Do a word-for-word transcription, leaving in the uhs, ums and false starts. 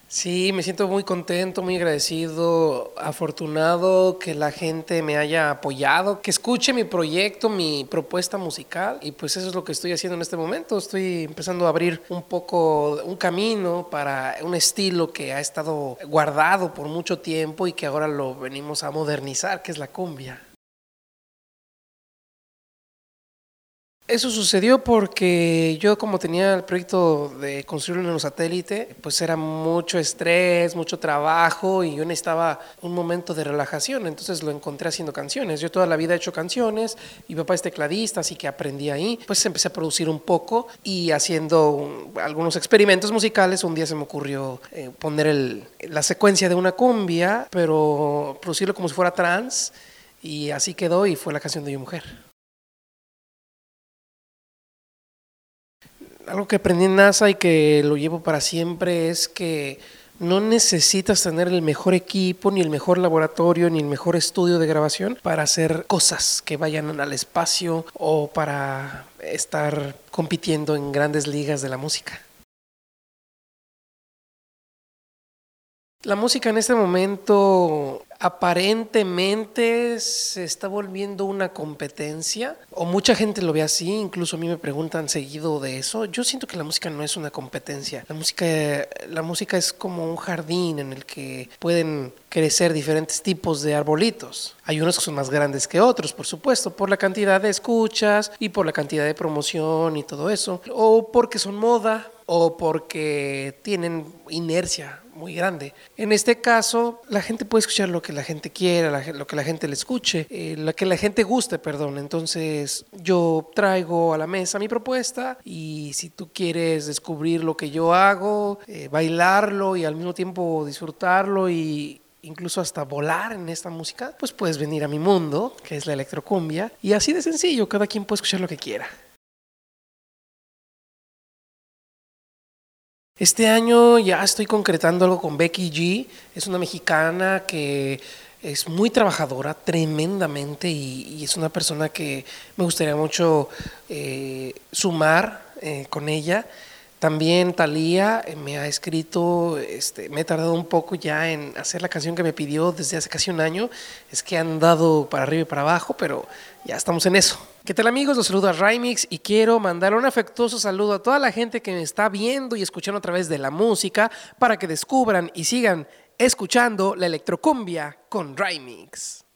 Sí, me siento muy contento, muy agradecido, afortunado que la gente me haya apoyado, que escuche mi proyecto, mi propuesta musical y pues eso es lo que estoy haciendo en este momento. Estoy empezando a abrir un poco un camino para un estilo que ha estado guardado por mucho tiempo y que ahora lo venimos a modernizar, que es la cumbia. Eso sucedió porque yo como tenía el proyecto de construir un satélite, pues era mucho estrés, mucho trabajo y yo necesitaba un momento de relajación, entonces lo encontré haciendo canciones. Yo toda la vida he hecho canciones, mi papá es tecladista, así que aprendí ahí. Pues empecé a producir un poco y haciendo un- algunos experimentos musicales, un día se me ocurrió eh, poner el- la secuencia de una cumbia, pero producirlo como si fuera trance y así quedó y fue la canción de Yo Mujer. Algo que aprendí en NASA y que lo llevo para siempre es que no necesitas tener el mejor equipo, ni el mejor laboratorio, ni el mejor estudio de grabación para hacer cosas que vayan al espacio o para estar compitiendo en grandes ligas de la música. La música en este momento aparentemente se está volviendo una competencia, o mucha gente lo ve así, incluso a mí me preguntan seguido de eso. Yo siento que la música no es una competencia. La música, la música es como un jardín en el que pueden crecer diferentes tipos de arbolitos. Hay unos que son más grandes que otros, por supuesto, por la cantidad de escuchas y por la cantidad de promoción y todo eso, o porque son moda o porque tienen inercia muy grande. En este caso, la gente puede escuchar lo que la gente quiera, la, lo que la gente le escuche, eh, lo que la gente guste, perdón. Entonces, yo traigo a la mesa mi propuesta y si tú quieres descubrir lo que yo hago, eh, bailarlo y al mismo tiempo disfrutarlo y incluso hasta volar en esta música, pues puedes venir a mi mundo, que es la electrocumbia, y así de sencillo, cada quien puede escuchar lo que quiera. Este año ya estoy concretando algo con Becky G. Es una mexicana que es muy trabajadora, tremendamente, y, y es una persona que me gustaría mucho eh, sumar eh, con ella. También Thalía eh, me ha escrito, este, me he tardado un poco ya en hacer la canción que me pidió desde hace casi un año. Es que han dado para arriba y para abajo, pero ya estamos en eso. ¿Qué tal amigos? Los saluda Rymix y quiero mandar un afectuoso saludo a toda la gente que me está viendo y escuchando a través de la música para que descubran y sigan escuchando la electrocumbia con Rymix.